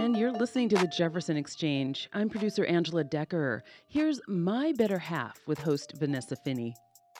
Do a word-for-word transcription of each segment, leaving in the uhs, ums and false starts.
And you're listening to the Jefferson Exchange. I'm producer Angela Decker. Here's My Better Half with host Vanessa Finney.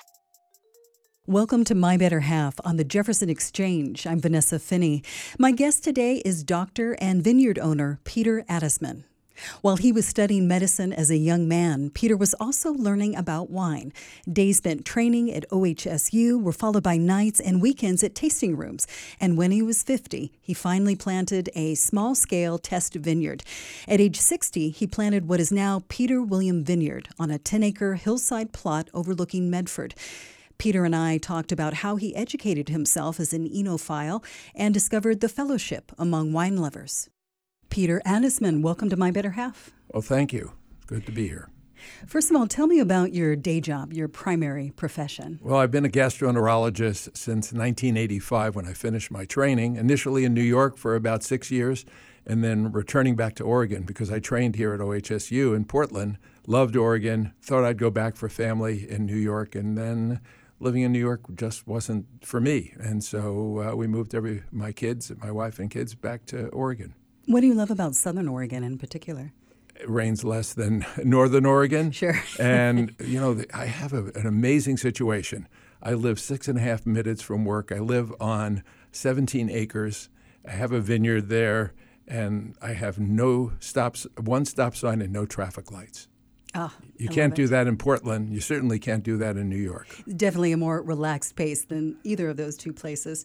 Welcome to My Better Half on the Jefferson Exchange. I'm Vanessa Finney. My guest today is doctor and vineyard owner Peter Adisman. While he was studying medicine as a young man, Peter was also learning about wine. Days spent training at O H S U were followed by nights and weekends at tasting rooms. And when he was fifty, he finally planted a small-scale test vineyard. At age sixty, he planted what is now Peter William Vineyard on a ten-acre hillside plot overlooking Medford. Peter and I talked about how he educated himself as an enophile and discovered the fellowship among wine lovers. Peter Adisman, welcome to My Better Half. Well, thank you. Good to be here. First of all, tell me about your day job, your primary profession. Well, I've been a gastroenterologist since nineteen eighty-five when I finished my training, initially in New York for about six years, and then returning back to Oregon because I trained here at O H S U in Portland, loved Oregon, thought I'd go back for family in New York, and then living in New York just wasn't for me. And so uh, we moved every my kids, my wife and kids, back to Oregon. What do you love about Southern Oregon in particular? It rains less than Northern Oregon. Sure. And, you know, I have a, an amazing situation. I live six and a half minutes from work. I live on seventeen acres. I have a vineyard there, and I have no stops, one stop sign and no traffic lights. Oh, you I can't love do it. that in Portland. You certainly can't do that in New York. Definitely a more relaxed pace than either of those two places.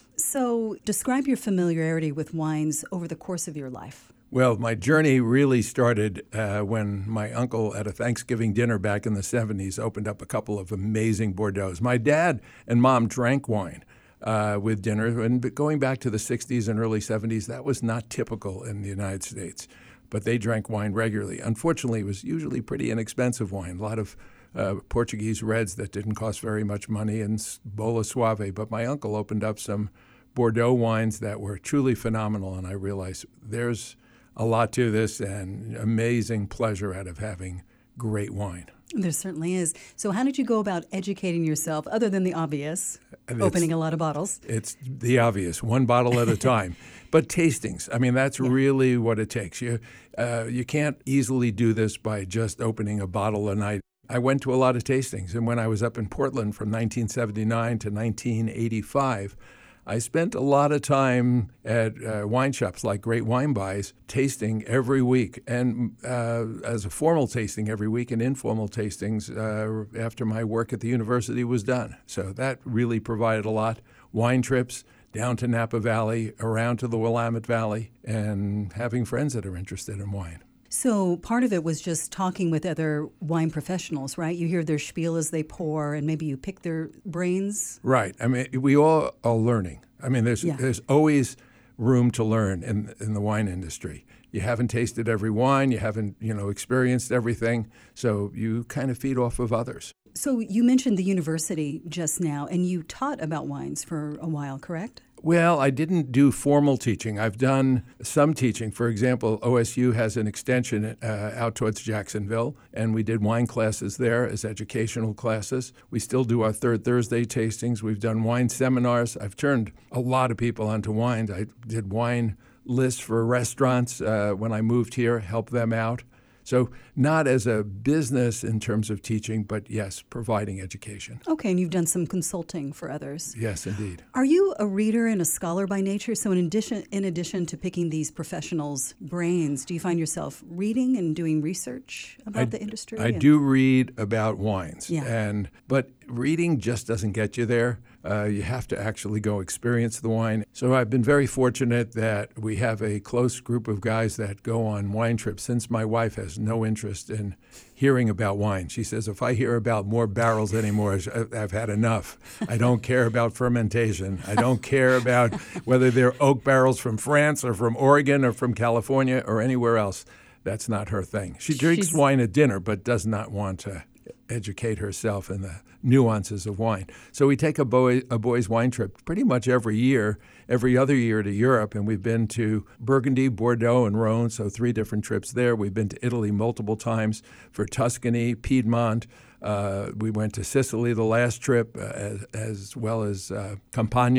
So describe your familiarity with wines over the course of your life. Well, my journey really started uh, when my uncle at a Thanksgiving dinner back in the seventies opened up a couple of amazing Bordeaux's. My dad and mom drank wine uh, with dinner, and going back to the sixties and early seventies, that was not typical in the United States. But they drank wine regularly. Unfortunately, it was usually pretty inexpensive wine, a lot of uh, Portuguese reds that didn't cost very much money, and Bola Suave. But my uncle opened up some Bordeaux wines that were truly phenomenal, and I realized there's a lot to this and amazing pleasure out of having great wine. There certainly is. So how did you go about educating yourself, other than the obvious, It's, opening a lot of bottles? It's the obvious, one bottle at a time. But tastings, I mean, that's Yeah. really what it takes. You, uh, you can't easily do this by just opening a bottle a night. I went to a lot of tastings, and when I was up in Portland from nineteen seventy-nine to nineteen eighty-five, I spent a lot of time at uh, wine shops like Great Wine Buys, tasting every week, and uh, as a formal tasting every week and informal tastings uh, after my work at the university was done. So that really provided a lot. Wine trips down to Napa Valley, around to the Willamette Valley, and having friends that are interested in wine. So part of it was just talking with other wine professionals, right? You hear their spiel as they pour, and maybe you pick their brains. Right. I mean, we all are learning. I mean, there's Yeah. there's always room to learn in in the wine industry. You haven't tasted every wine, you haven't, you know, experienced everything, so you kind of feed off of others. So you mentioned the university just now, and you taught about wines for a while, correct? Well, I didn't do formal teaching. I've done some teaching. For example, O S U has an extension uh, out towards Jacksonville, and we did wine classes there as educational classes. We still do our third Thursday tastings. We've done wine seminars. I've turned a lot of people onto wines. I did wine lists for restaurants uh, when I moved here, helped them out. So not as a business in terms of teaching, but yes, providing education. Okay, and you've done some consulting for others. Yes, indeed. Are you a reader and a scholar by nature? So in addition, in addition to picking these professionals' brains, do you find yourself reading and doing research about I, the industry? I and- do read about wines, Yeah. and but reading just doesn't get you there. Uh, you have to actually go experience the wine. So I've been very fortunate that we have a close group of guys that go on wine trips. Since my wife has no interest in hearing about wine, she says, if I hear about more barrels anymore, I've had enough. I don't care about fermentation. I don't care about whether they're oak barrels from France or from Oregon or from California or anywhere else. That's not her thing. She drinks She's- wine at dinner, but does not want to educate herself in the nuances of wine. So we take a, boy, a boys' wine trip pretty much every year, every other year to Europe, and we've been to Burgundy, Bordeaux, and Rhone, so three different trips there. We've been to Italy multiple times for Tuscany, Piedmont. Uh, we went to Sicily the last trip, uh, as, as well as uh, Campania.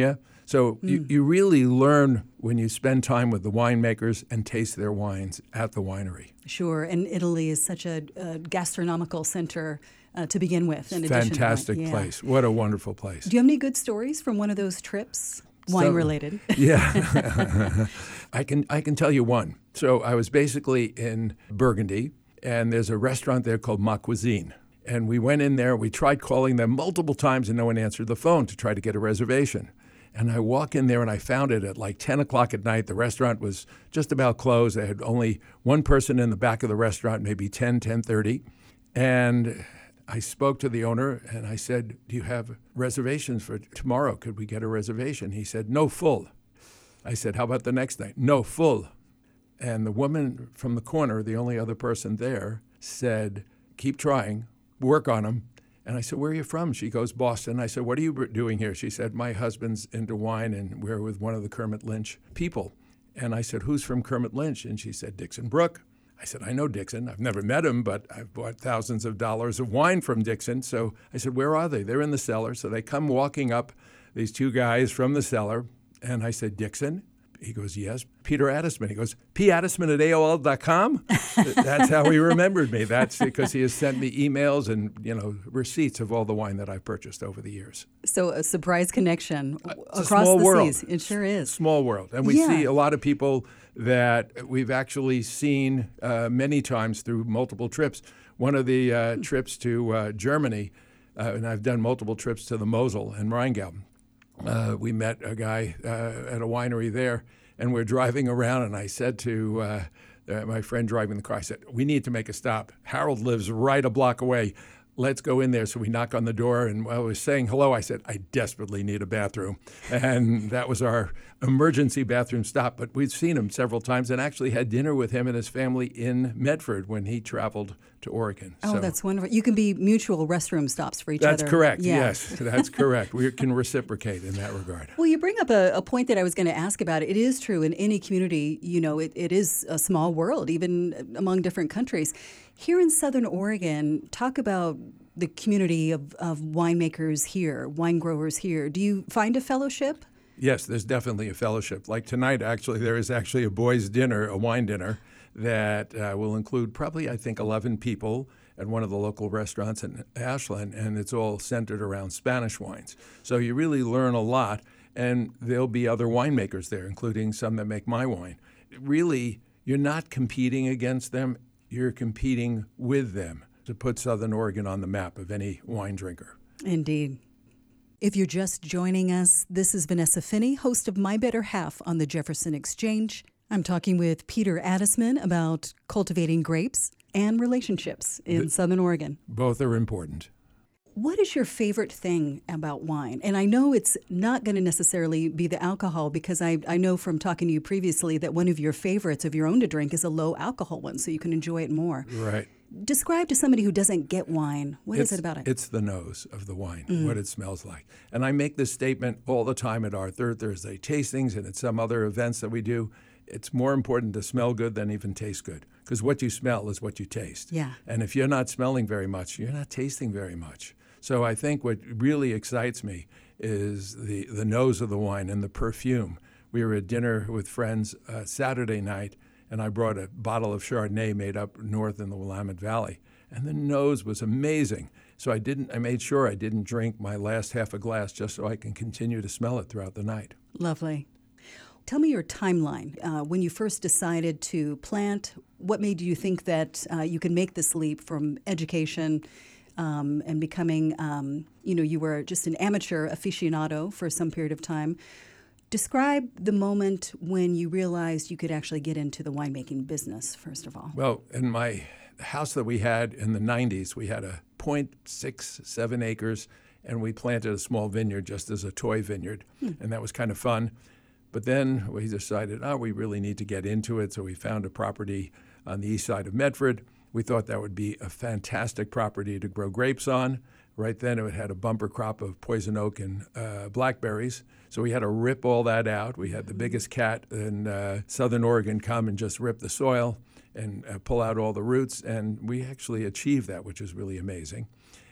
So mm. you, you really learn when you spend time with the winemakers and taste their wines at the winery. Sure, and Italy is such a, a gastronomical center uh, to begin with. In Fantastic addition to place. Yeah. What a wonderful place. Do you have any good stories from one of those trips? Wine related. Yeah. I can I can tell you one. So I was basically in Burgundy, and there's a restaurant there called Ma Cuisine. And we went in there, we tried calling them multiple times, and no one answered the phone to try to get a reservation. And I walk in there, and I found it at like ten o'clock at night. The restaurant was just about closed. They had only one person in the back of the restaurant, maybe ten, ten thirty. And I spoke to the owner, and I said, do you have reservations for tomorrow? Could we get a reservation? He said, no, full. I said, how about the next night? No, full. And the woman from the corner, the only other person there, said, keep trying, work on them. And I said, where are you from? She goes, Boston. I said, what are you doing here? She said, my husband's into wine, and we're with one of the Kermit Lynch people. And I said, who's from Kermit Lynch? And she said, Dixon Brook. I said, I know Dixon. I've never met him, but I've bought thousands of dollars of wine from Dixon. So I said, where are they? They're in the cellar. So they come walking up, these two guys from the cellar. And I said, Dixon? He goes, yes. Peter Adisman. He goes, P. Adisman at A O L dot com? That's how he remembered me. That's because he has sent me emails and, you know, receipts of all the wine that I've purchased over the years. So a surprise connection uh, across the world. seas. It sure is. Small world. And we yeah. see a lot of people that we've actually seen uh, many times through multiple trips. One of the uh, trips to uh, Germany, uh, and I've done multiple trips to the Mosel and Rheingau. Uh, we met a guy uh, at a winery there, and we're driving around, and I said to uh, uh, my friend driving the car, I said, we need to make a stop. Harold lives right a block away. Let's go in there. So we knock on the door, and while I was saying hello, I said, I desperately need a bathroom. And that was our emergency bathroom stop. But we've seen him several times and actually had dinner with him and his family in Medford when he traveled to Oregon. Oh, so, that's wonderful. You can be mutual restroom stops for each that's other. That's correct. Yeah. Yes, that's correct. We can reciprocate in that regard. Well, you bring up a, a point that I was going to ask about. It is true in any community, you know, it, it is a small world, even among different countries. Here in Southern Oregon, talk about the community of, of winemakers here, wine growers here. Do you find a fellowship? Yes, there's definitely a fellowship. Like tonight, actually, there is actually a boys' dinner, a wine dinner, that uh, will include probably, I think, eleven people at one of the local restaurants in Ashland, and it's all centered around Spanish wines. So you really learn a lot, and there'll be other winemakers there, including some that make my wine. Really, you're not competing against them, you're competing with them to put Southern Oregon on the map of any wine drinker. Indeed. If you're just joining us, this is Vanessa Finney, host of My Better Half on the Jefferson Exchange. I'm talking with Peter Adisman about cultivating grapes and relationships in the, Southern Oregon. Both are important. What is your favorite thing about wine? And I know it's not going to necessarily be the alcohol, because I, I know from talking to you previously that one of your favorites of your own to drink is a low alcohol one, so you can enjoy it more. Right. Describe to somebody who doesn't get wine, what it's, is it about it? It's the nose of the wine, mm. what it smells like. And I make this statement all the time at our Third Thursday tastings and at some other events that we do. It's more important to smell good than even taste good, because what you smell is what you taste. Yeah. And if you're not smelling very much, you're not tasting very much. So I think what really excites me is the, the nose of the wine and the perfume. We were at dinner with friends uh, Saturday night, and I brought a bottle of Chardonnay made up north in the Willamette Valley, and the nose was amazing. So I didn't. I made sure I didn't drink my last half a glass just so I can continue to smell it throughout the night. Lovely. Tell me your timeline. Uh, when you first decided to plant, what made you think that uh, you could make this leap from education um, and becoming, um, you know, you were just an amateur aficionado for some period of time. Describe the moment when you realized you could actually get into the winemaking business, first of all. Well, in my house that we had in the nineties, we had a zero point six seven acres, and we planted a small vineyard just as a toy vineyard, hmm. and that was kind of fun. But then we decided, oh, we really need to get into it, so we found a property on the east side of Medford. We thought that would be a fantastic property to grow grapes on. Right then, it had a bumper crop of poison oak and uh, blackberries. So we had to rip all that out. We had the biggest cat in uh, Southern Oregon come and just rip the soil and uh, pull out all the roots. And we actually achieved that, which is really amazing.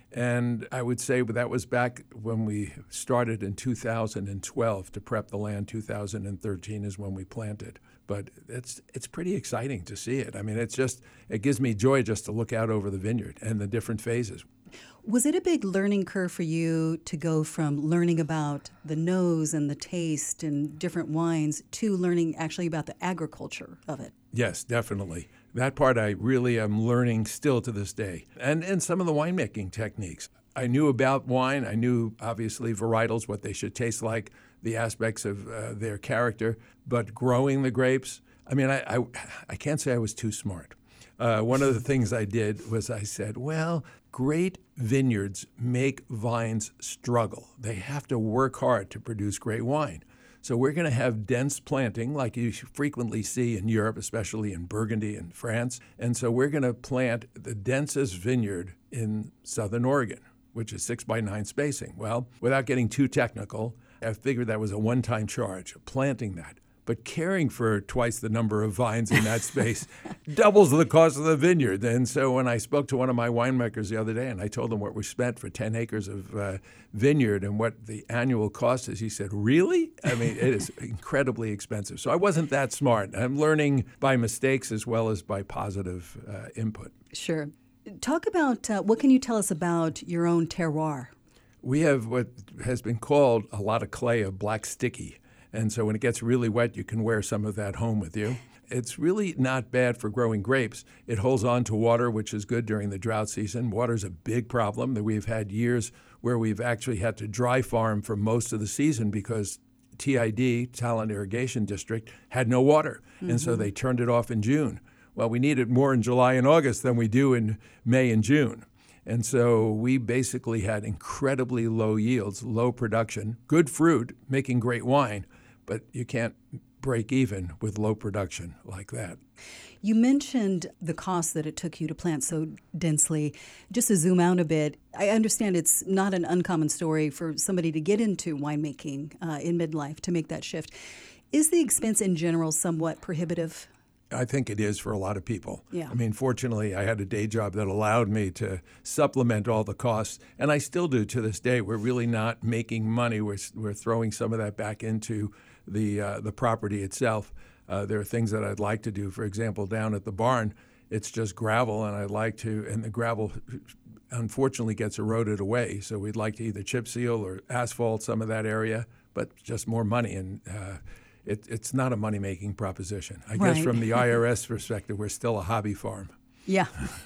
And I would say that was back when we started in two thousand twelve to prep the land. two thousand thirteen is when we planted. But it's it's pretty exciting to see it. I mean, it's just, it gives me joy just to look out over the vineyard and the different phases. Was it a big learning curve for you to go from learning about the nose and the taste and different wines to learning actually about the agriculture of it? Yes, definitely. That part I really am learning still to this day. And, and some of the winemaking techniques. I knew about wine. I knew, obviously, varietals, what they should taste like, the aspects of uh, their character. But growing the grapes, I mean, I, I, I can't say I was too smart. Uh, one of the things I did was I said, well, great vineyards make vines struggle. They have to work hard to produce great wine. So we're going to have dense planting like you frequently see in Europe, especially in Burgundy and France. And so we're going to plant the densest vineyard in Southern Oregon, which is six by nine spacing. Well, without getting too technical, I figured that was a one-time charge, planting that. But caring for twice the number of vines in that space doubles the cost of the vineyard. And so when I spoke to one of my winemakers the other day and I told him what we spent for ten acres of uh, vineyard and what the annual cost is, he said, really? I mean, it is incredibly expensive. So I wasn't that smart. I'm learning by mistakes as well as by positive uh, input. Sure. Talk about, uh, what can you tell us about your own terroir? We have what has been called a lot of clay, of black sticky. And so when it gets really wet, you can wear some of that home with you. It's really not bad for growing grapes. It holds on to water, which is good during the drought season. Water's a big problem. That we've had years where we've actually had to dry farm for most of the season because T I D, Talent Irrigation District, had no water. Mm-hmm. And so they turned it off in June. Well, we need it more in July and August than we do in May and June. And so we basically had incredibly low yields, low production, good fruit, making great wine, but you can't break even with low production like that. You mentioned the cost that it took you to plant so densely. Just to zoom out a bit, I understand it's not an uncommon story for somebody to get into winemaking uh, in midlife, to make that shift. Is the expense in general somewhat prohibitive? I think it is for a lot of people. Yeah. I mean, fortunately, I had a day job that allowed me to supplement all the costs, and I still do to this day. We're really not making money. We're, we're throwing some of that back into the uh, the property itself. Uh, there are things that I'd like to do. For example, down at the barn, it's just gravel, and I'd like to, and the gravel unfortunately gets eroded away. So we'd like to either chip seal or asphalt some of that area, but just more money. And uh, it, it's not a money-making proposition. I Right. guess from the I R S perspective, we're still a hobby farm. Yeah.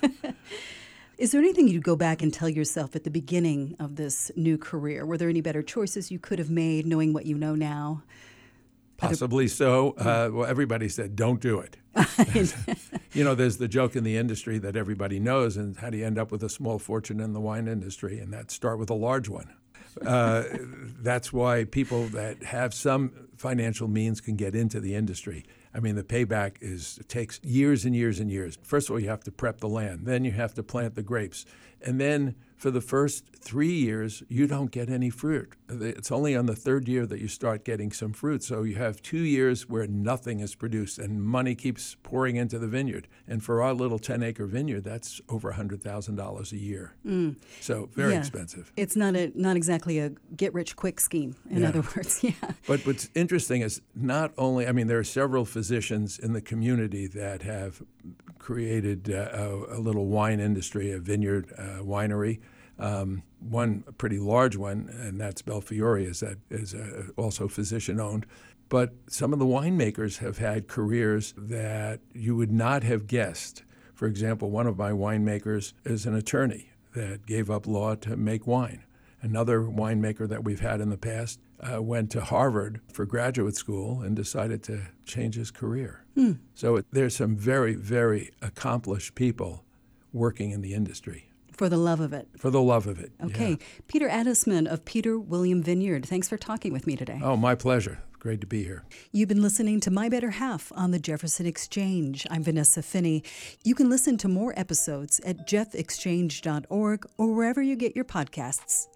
Is there anything you'd go back and tell yourself at the beginning of this new career? Were there any better choices you could have made knowing what you know now? Possibly so. Uh, well, everybody said, don't do it. You know, there's the joke in the industry that everybody knows, and how do you end up with a small fortune in the wine industry? And that start with a large one. Uh, that's why people that have some financial means can get into the industry. I mean, the payback is it takes years and years and years. First of all, you have to prep the land. Then you have to plant the grapes. And then for the first three years, you don't get any fruit. It's only on the third year that you start getting some fruit. So you have two years where nothing is produced and money keeps pouring into the vineyard. And for our little ten-acre vineyard, that's over one hundred thousand dollars a year. Mm. So very yeah. expensive. It's not a not exactly a get-rich-quick scheme, in Yeah. other words. Yeah. But what's interesting is not only, I mean, there are several physicians in the community that have created uh, a, a little wine industry, a vineyard uh, winery. Um, one pretty large one, and that's Belfiore, is that is uh, also physician-owned. But some of the winemakers have had careers that you would not have guessed. For example, one of my winemakers is an attorney that gave up law to make wine. Another winemaker that we've had in the past uh, went to Harvard for graduate school and decided to change his career. Hmm. So it, there's some very, very accomplished people working in the industry. For the love of it. For the love of it. Okay. Yeah. Peter Adisman of Peter William Vineyard, thanks for talking with me today. Oh, my pleasure. Great to be here. You've been listening to My Better Half on the Jefferson Exchange. I'm Vanessa Finney. You can listen to more episodes at jeff exchange dot org or wherever you get your podcasts.